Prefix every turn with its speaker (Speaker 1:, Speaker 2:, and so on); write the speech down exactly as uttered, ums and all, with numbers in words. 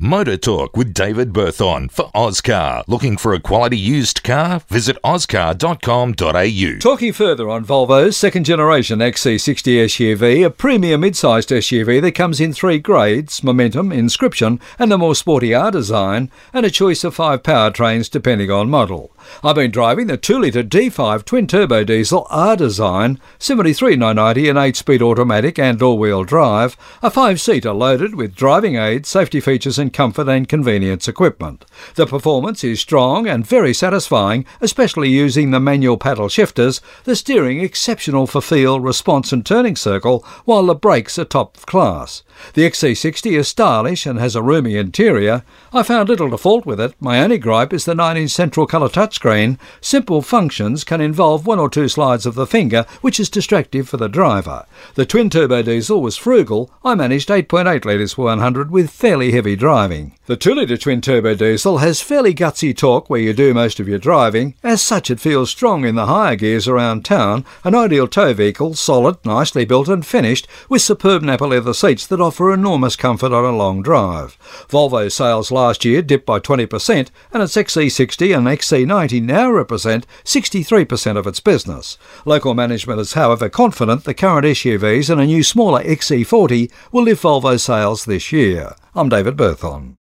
Speaker 1: Motor Talk with David Berthon for Ozcar. Looking for a quality used car? Visit ozcar dot com dot a u.
Speaker 2: Talking further on Volvo's second generation X C sixty S U V, a premium mid-sized S U V that comes in three grades: Momentum, Inscription and the more sporty R design, and a choice of five powertrains depending on model. I've been driving the two litre D five twin-turbo diesel R design, seventy-three nine ninety, an eight-speed automatic and all-wheel drive, a five-seater loaded with driving aids, safety features and comfort and convenience equipment. The performance is strong and very satisfying, especially using the manual paddle shifters, the steering exceptional for feel, response and turning circle, while the brakes are top class. The X C sixty is stylish and has a roomy interior. I found little to fault with it. My only gripe is the nine inch central colour touchscreen. Simple functions can involve one or two slides of the finger, which is distractive for the driver. The twin-turbo diesel was frugal. I managed eight point eight litres per one hundred with fairly heavy driving. The two litre twin-turbo diesel has fairly gutsy torque where you do most of your driving. As such, it feels strong in the higher gears around town. An ideal tow vehicle, solid, nicely built and finished, with superb Nappa leather seats that offer enormous comfort on a long drive. Volvo sales last year dipped by twenty percent, and its X C sixty and X C ninety now represent sixty-three percent of its business. Local management is, however, confident the current S U Vs and a new smaller X C forty will lift Volvo sales this year. I'm David Berthon.